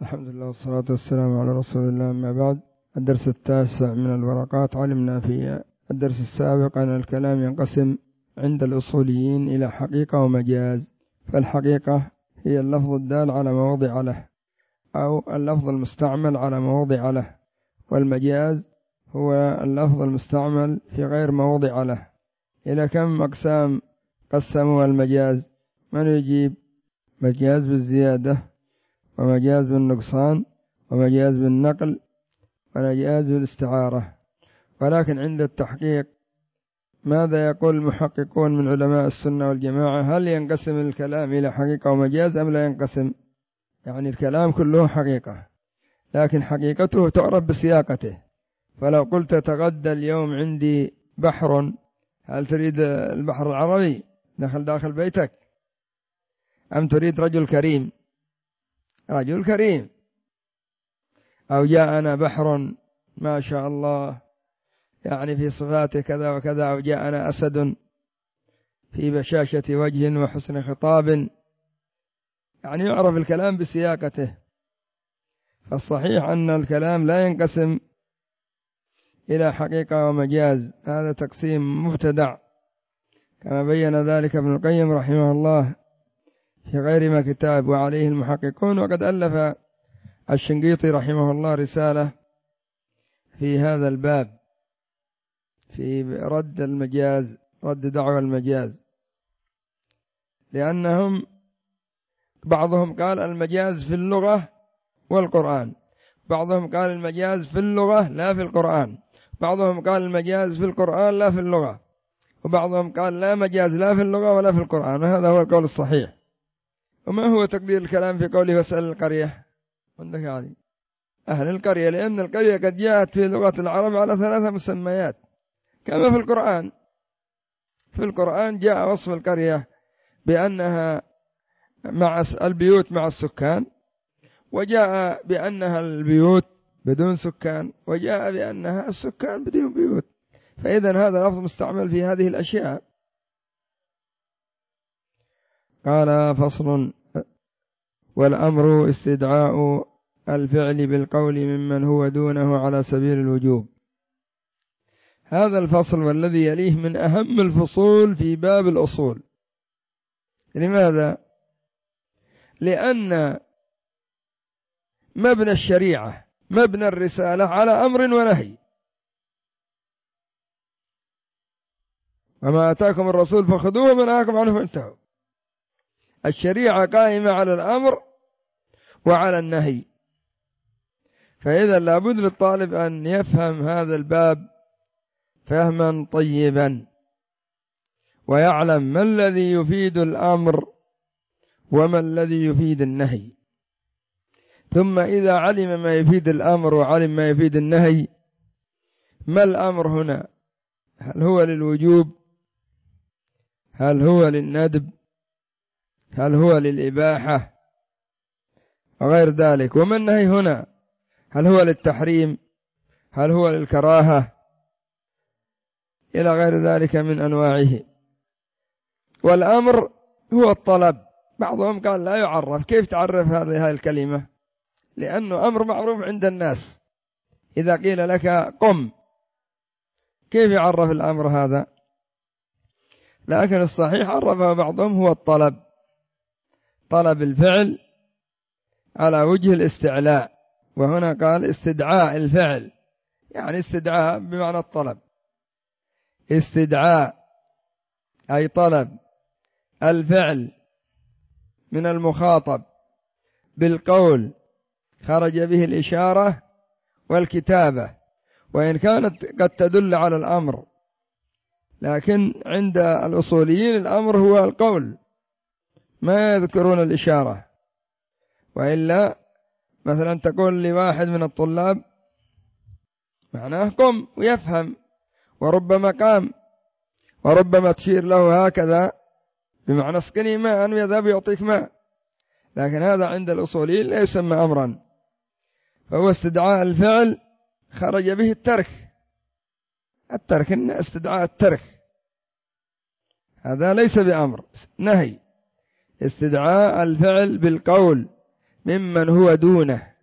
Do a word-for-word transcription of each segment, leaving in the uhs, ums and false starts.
الحمد لله والصلاة والسلام على رسول الله. أما بعد، الدرس التاسع من الورقات. علمنا في الدرس السابق أن الكلام ينقسم عند الأصوليين إلى حقيقة ومجاز. فالحقيقة هي اللفظ الدال على ما وضع له أو اللفظ المستعمل على ما وضع له، والمجاز هو اللفظ المستعمل في غير ما وضع له. إلى كم أقسام قسموا المجاز؟ من يجيب؟ مجاز بالزيادة، ومجاز بالنقصان، ومجاز بالنقل، ومجاز بالاستعارة. ولكن عند التحقيق ماذا يقول المحققون من علماء السنة والجماعة؟ هل ينقسم الكلام إلى حقيقة ومجاز أم لا ينقسم؟ يعني الكلام كله حقيقة، لكن حقيقته تعرف بسياقته. فلو قلت تغدى اليوم عندي بحر، هل تريد البحر العربي دخل داخل بيتك، أم تريد رجل كريم؟ رجل كريم. أو جاءنا بحر ما شاء الله يعني في صفاته كذا وكذا، أو جاءنا أسد في بشاشة وجه وحسن خطاب، يعني يعرف الكلام بسياقته. فالصحيح أن الكلام لا ينقسم إلى حقيقة ومجاز، هذا تقسيم مبتدع كما بين ذلك ابن القيم رحمه الله في غير ما كتاب وعليه المحققون. وقد ألف الشنقيطي رحمه الله رسالة في هذا الباب في رد المجاز، رد دعوى المجاز، لأنهم بعضهم قال المجاز في اللغة والقرآن، بعضهم قال المجاز في اللغة لا في القرآن، بعضهم قال المجاز في القرآن لا في اللغة، وبعضهم قال لا مجاز لا في اللغة ولا في القرآن. وهذا هو القول الصحيح. وما هو تقدير الكلام في قوله واسأل القرية؟ عندك يعني أهل القرية، لأن القرية قد جاءت في لغة العرب على ثلاثة مسميات كما في القرآن. في القرآن جاء وصف القرية بأنها مع البيوت مع السكان، وجاء بأنها البيوت بدون سكان، وجاء بأنها السكان بدون بيوت. فإذا هذا لفظ مستعمل في هذه الأشياء. قال فصل: والأمر استدعاء الفعل بالقول ممن هو دونه على سبيل الوجوب. هذا الفصل والذي يليه من أهم الفصول في باب الأصول. لماذا؟ لأن مبنى الشريعة، مبنى الرسالة على أمر ونهي. وما أتاكم الرسول فخذوه وما نهاكم عنه فانتهوا. الشريعة قائمة على الأمر وعلى النهي. فإذا لابد للطالب أن يفهم هذا الباب فهما طيبا، ويعلم ما الذي يفيد الأمر وما الذي يفيد النهي. ثم إذا علم ما يفيد الأمر وعلم ما يفيد النهي، ما الأمر هنا؟ هل هو للوجوب؟ هل هو للندب؟ هل هو للإباحة؟ وغير ذلك. وما النهي هنا؟ هل هو للتحريم؟ هل هو للكراهة؟ إلى غير ذلك من أنواعه. والأمر هو الطلب. بعضهم قال لا يعرف. كيف تعرف هذه الكلمة؟ لأنه أمر معروف عند الناس. إذا قيل لك قم، كيف يعرف الأمر هذا؟ لكن الصحيح عرفه بعضهم هو الطلب، طلب الفعل على وجه الاستعلاء. وهنا قال استدعاء الفعل، يعني استدعاء بمعنى الطلب. استدعاء أي طلب الفعل من المخاطب بالقول خرج به الإشارة والكتابة، وإن كانت قد تدل على الأمر، لكن عند الأصوليين الأمر هو القول، ما يذكرون الإشارة. وإلا مثلا تقول لواحد من الطلاب معناه قم ويفهم، وربما قام، وربما تشير له هكذا بمعنى اسقني ماء يذهب يعطيك ماء، لكن هذا عند الأصوليين لا يسمى أمرا. فهو استدعاء الفعل خرج به الترك، الترك استدعاء الترك، هذا ليس بأمر، نهي. استدعاء الفعل بالقول ممن هو دونه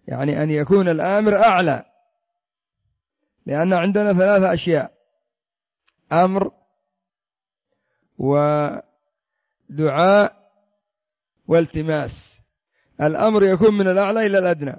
يعني أن يكون الآمر أعلى، لأن عندنا ثلاثة أشياء: أمر ودعاء والتماس. الأمر يكون من الأعلى إلى الأدنى،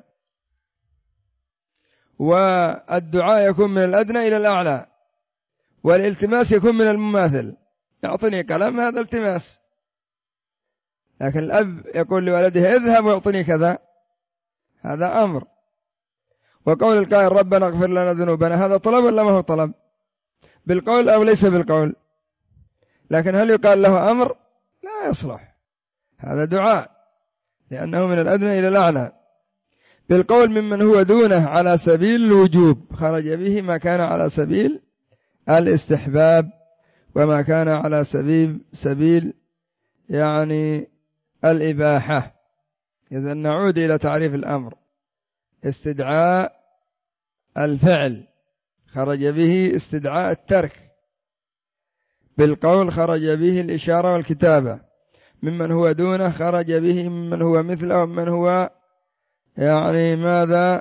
والدعاء يكون من الأدنى إلى الأعلى، والالتماس يكون من المماثل. يعطني كلام، هذا التماس. لكن الأب يقول لولده اذهب ويعطني كذا، هذا أمر. وقول القائل ربنا اغفر لنا ذنوبنا، هذا طلب ولا ما هو طلب؟ بالقول أو ليس بالقول؟ لكن هل يقال له أمر؟ لا يصلح، هذا دعاء لأنه من الأدنى إلى الأعلى. بالقول ممن هو دونه على سبيل الوجوب، خرج به ما كان على سبيل الاستحباب وما كان على سبيل سبيل يعني الإباحة. إذن نعود إلى تعريف الأمر: استدعاء الفعل، خرج به استدعاء الترك. بالقول خرج به الإشارة والكتابة. ممن هو دونه خرج به ممن هو مثله ومن هو يعني ماذا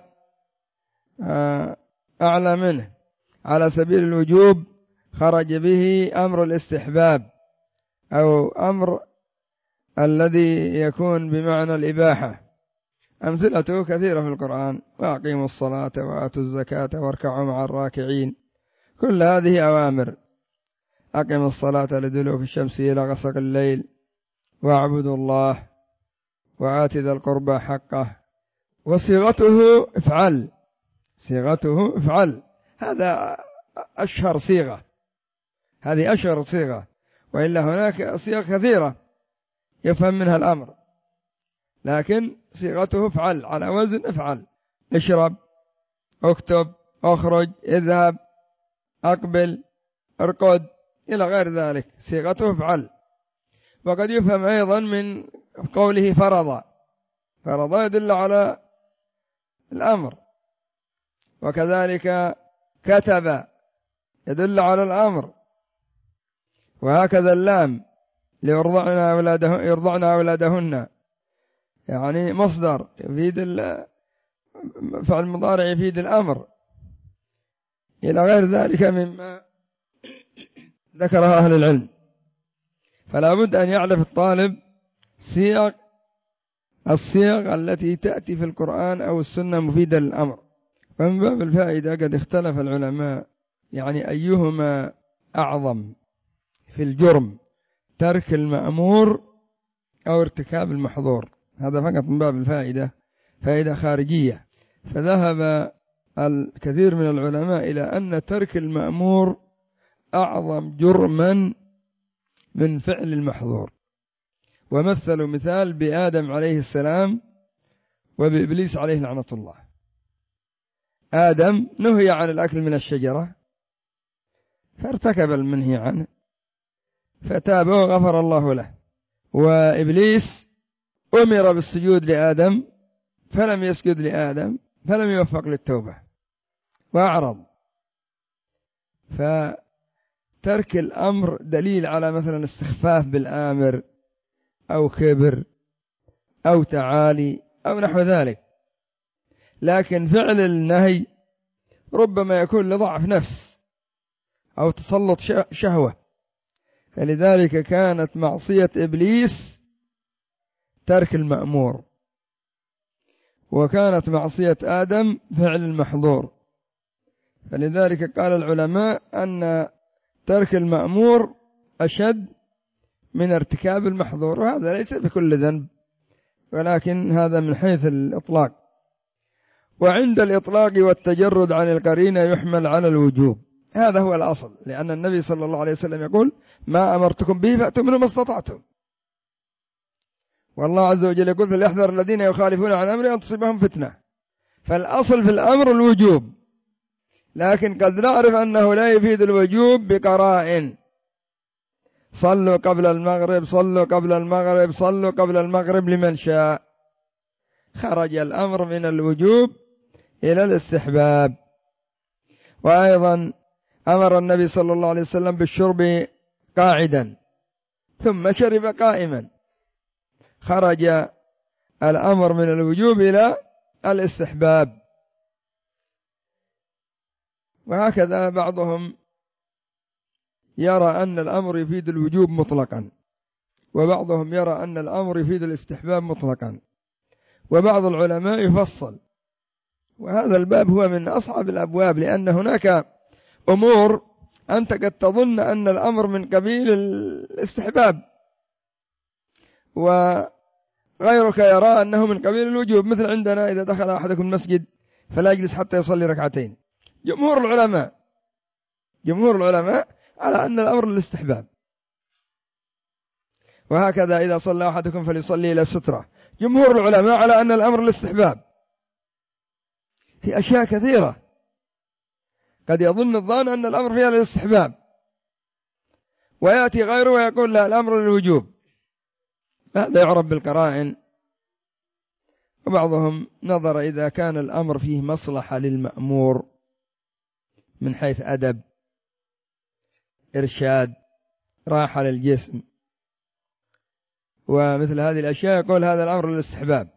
أعلى منه. على سبيل الوجوب خرج به أمر الاستحباب أو أمر الذي يكون بمعنى الإباحة. أمثلته كثيرة في القرآن: وأقيموا الصلاة وآتوا الزكاة واركعوا مع الراكعين. كل هذه أوامر. أقم الصلاة لدلوك الشمس إلى غسق الليل، واعبدوا الله، وآت ذا القربى حقه. وصيغته افعل، صيغته افعل، هذا أشهر صيغة، هذه أشهر صيغة، وإلا هناك صيغ كثيرة يفهم منها الأمر، لكن صيغته افعل على وزن افعل. اشرب، اكتب، اخرج، اذهب، اقبل، ارقد، إلى غير ذلك، صيغته افعل. وقد يفهم أيضا من قوله فرض، فرض يدل على الأمر، وكذلك كتب يدل على الأمر، وهكذا اللام ليرضعن أولاده يرضعن أولادهن، يعني مصدر يفيد فعل مضارع يفيد الأمر، إلى غير ذلك مما ذكرها أهل العلم. فلا بد أن يعرف الطالب صيغ الصيغ التي تأتي في القرآن أو السنة مفيدة للأمر. ومن باب الفائدة قد اختلف العلماء يعني أيهما أعظم في الجرم: ترك المأمور أو ارتكاب المحظور. هذا فقط من باب الفائدة، فائدة خارجية. فذهب الكثير من العلماء إلى أن ترك المأمور أعظم جرما من فعل المحظور، ومثلوا مثال بآدم عليه السلام وبإبليس عليه لعنة الله. آدم نهي عن الأكل من الشجرة فارتكب المنهي عنه فتاب وغفر الله له، وإبليس أمر بالسجود لآدم فلم يسجد لآدم فلم يوفق للتوبة وأعرض. فترك الأمر دليل على مثلا استخفاف بالآمر أو كبر أو تعالي أو نحو ذلك، لكن فعل النهي ربما يكون لضعف نفس أو تسلط شهوة. فلذلك كانت معصية إبليس ترك المأمور، وكانت معصية آدم فعل المحظور. فلذلك قال العلماء أن ترك المأمور أشد من ارتكاب المحظور، وهذا ليس بكل ذنب، ولكن هذا من حيث الإطلاق. وعند الإطلاق والتجرد عن القرينة يحمل على الوجوب، هذا هو الأصل، لأن النبي صلى الله عليه وسلم يقول: ما أمرتكم به فأتوا منه ما استطعتم. والله عز وجل يقول: فليحذر الذين يخالفون عن أمره أن تصيبهم فتنة. فالأصل في الأمر الوجوب، لكن قد نعرف أنه لا يفيد الوجوب بقرائن: صلوا قبل المغرب، صلوا قبل المغرب، صلوا قبل المغرب لمن شاء. خرج الأمر من الوجوب إلى الاستحباب. وأيضا أمر النبي صلى الله عليه وسلم بالشرب قاعدا ثم شرب قائما، خرج الأمر من الوجوب إلى الاستحباب. وهكذا بعضهم يرى أن الأمر يفيد الوجوب مطلقا، وبعضهم يرى أن الأمر يفيد الاستحباب مطلقا، وبعض العلماء يفصل. وهذا الباب هو من أصعب الأبواب، لأن هناك أمور أنت قد تظن أن الأمر من قبيل الاستحباب، وغيرك يرى أنه من قبيل الوجوب. مثل عندنا إذا دخل أحدكم المسجد فلا يجلس حتى يصلي ركعتين. جمهور العلماء جمهور العلماء على أن الأمر للاستحباب. وهكذا إذا صلى أحدكم فليصلي إلى السترة، جمهور العلماء على أن الأمر للاستحباب. في أشياء كثيرة قد يظن الظان أن الأمر فيها للاستحباب، ويأتي غيره ويقول لا، الأمر للوجوب. هذا يعرف بالقرائن. وبعضهم نظر إذا كان الأمر فيه مصلحة للمأمور من حيث أدب، إرشاد، راحة للجسم، ومثل هذه الأشياء، يقول هذا الأمر للاستحباب.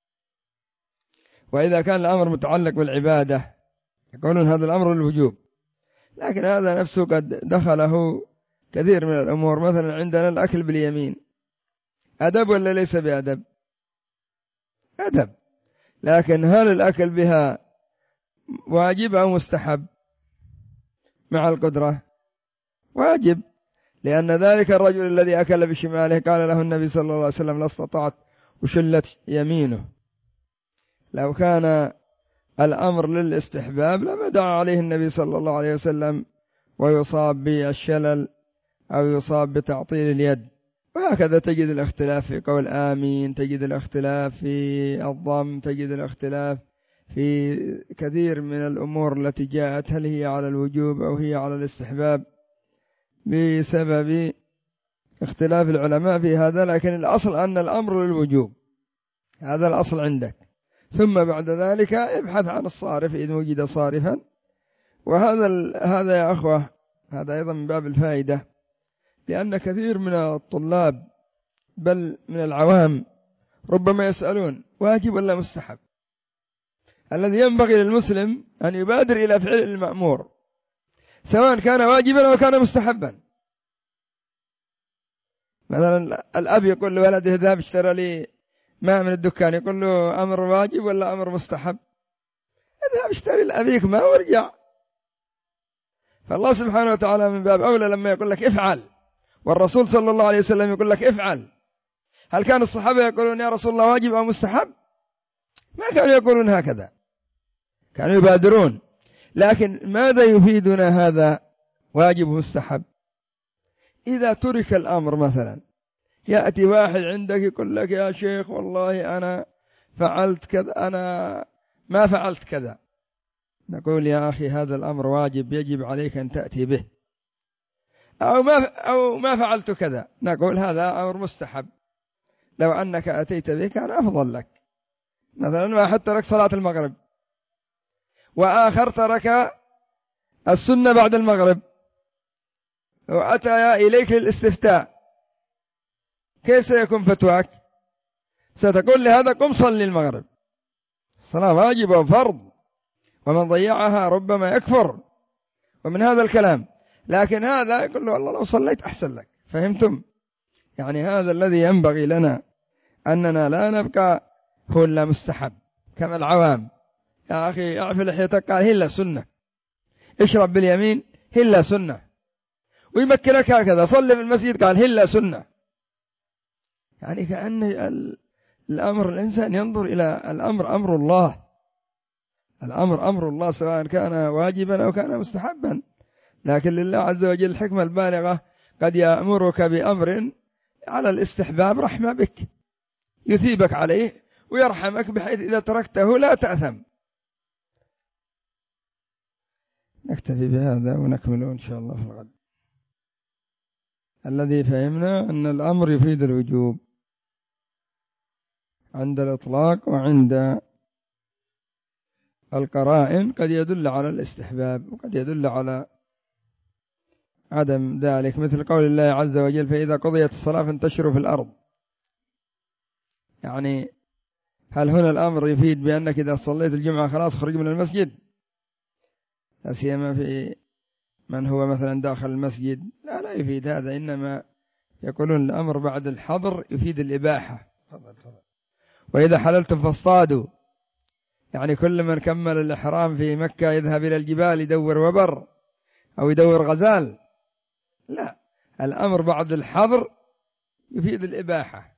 وإذا كان الأمر متعلق بالعبادة يقولون هذا الأمر للوجوب. لكن هذا نفسه قد دخله كثير من الأمور. مثلا عندنا الأكل باليمين، أدب ولا ليس بأدب؟ أدب. لكن هل الأكل بها واجب أو مستحب؟ مع القدرة واجب، لأن ذلك الرجل الذي أكل بشماله قال له النبي صلى الله عليه وسلم لا استطعت وشلت يمينه. لو كان الأمر للاستحباب لما دعا عليه النبي صلى الله عليه وسلم ويصاب بالشلل أو يصاب بتعطيل اليد. وهكذا تجد الاختلاف في قول آمين، تجد الاختلاف في الضم، تجد الاختلاف في كثير من الأمور التي جاءت، هل هي على الوجوب أو هي على الاستحباب، بسبب اختلاف العلماء في هذا. لكن الأصل أن الأمر للوجوب، هذا الأصل عندك. ثم بعد ذلك ابحث عن الصارف إذا وجد صارفا. وهذا هذا يا أخوة هذا أيضا من باب الفائدة، لأن كثير من الطلاب بل من العوام ربما يسألون واجب ولا مستحب. الذي ينبغي للمسلم أن يبادر إلى فعل المأمور سواء كان واجبا أو كان مستحبا. مثلا الأب يقول لولده ذهب اشترى لي ماء من الدكان، يقول له أمر واجب ولا أمر مستحب؟ اذهب اشتري لأبيك ماء وارجع. فالله سبحانه وتعالى من باب أولى لما يقول لك افعل، والرسول صلى الله عليه وسلم يقول لك افعل. هل كان الصحابة يقولون يا رسول الله واجب أو مستحب؟ ما كانوا يقولون هكذا، كانوا يبادرون. لكن ماذا يفيدنا هذا واجب مستحب؟ إذا ترك الأمر، مثلا يأتي واحد عندك يقول لك يا شيخ والله أنا فعلت كذا، أنا ما فعلت كذا، نقول يا أخي هذا الأمر واجب يجب عليك أن تأتي به. أو ما أو ما فعلت كذا، نقول هذا أمر مستحب، لو أنك أتيت به كان أفضل لك. مثلا واحد ترك صلاة المغرب، وآخر ترك السنة بعد المغرب، وأتى إليك للاستفتاء، كيف سيكون فتواك؟ ستقول لهذا قم صلي المغرب، الصلاة واجبة وفرض، ومن ضيعها ربما يكفر، ومن هذا الكلام. لكن هذا يقول له والله لو صليت أحسن لك. فهمتم؟ يعني هذا الذي ينبغي لنا، أننا لا نبقى هو إلا مستحب كما العوام. يا أخي اعفل لحيتك، قال هلا سنة، اشرب باليمين هلا سنة، ويمكنك هكذا، صلي في المسجد قال هلا سنة. يعني كأن الأمر الإنسان ينظر إلى الأمر أمر الله، الأمر أمر الله سواء كان واجبا أو كان مستحبا. لكن لله عز وجل الحكمة البالغة، قد يأمرك بأمر على الاستحباب رحمة بك، يثيبك عليه ويرحمك بحيث إذا تركته لا تأثم. نكتفي بهذا ونكمله إن شاء الله في الغد. الذي فهمنا أن الأمر يفيد الوجوب عند الإطلاق، وعند القرائن قد يدل على الاستحباب وقد يدل على عدم ذلك، مثل قول الله عز وجل فإذا قضيت الصلاة فانتشروا في الأرض. يعني هل هنا الأمر يفيد بأنك إذا صليت الجمعة خلاص خرج من المسجد؟ لا سيما في من هو مثلا داخل المسجد، لا لا يفيد هذا، إنما يقولون الأمر بعد الحظر يفيد الإباحة. وإذا حللتم فاصطادوا، يعني كل من كمل الإحرام في مكة يذهب إلى الجبال يدور وبر أو يدور غزال، لا، الأمر بعد الحظر يفيد الإباحة.